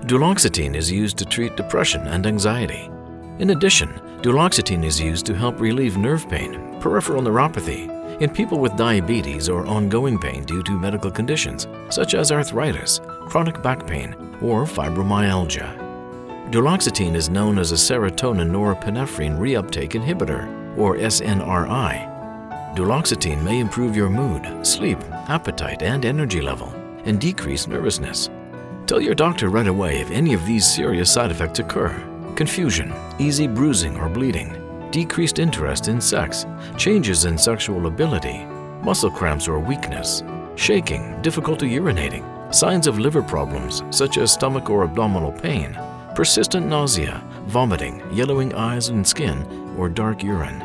Duloxetine is used to treat depression and anxiety. In addition, duloxetine is used to help relieve nerve pain, peripheral neuropathy, in people with diabetes or ongoing pain due to medical conditions such as arthritis, chronic back pain, or fibromyalgia. Duloxetine is known as a serotonin norepinephrine reuptake inhibitor, or SNRI. Duloxetine may improve your mood, sleep, appetite, and energy level, and decrease nervousness. Tell your doctor right away if any of these serious side effects occur: confusion, easy bruising or bleeding, decreased interest in sex, changes in sexual ability, muscle cramps or weakness, shaking, difficulty urinating, signs of liver problems such as stomach or abdominal pain, persistent nausea, vomiting, yellowing eyes and skin, or dark urine.